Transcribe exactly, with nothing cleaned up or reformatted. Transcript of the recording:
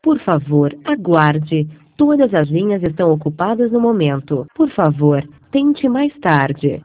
Por favor, aguarde. Todas as linhas estão ocupadas no momento. Por favor, tente mais tarde.